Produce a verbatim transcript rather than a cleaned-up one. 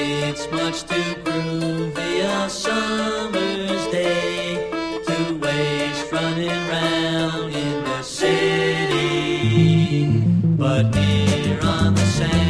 It's much too groovy a summer's day to waste running round in the city. But here on the sand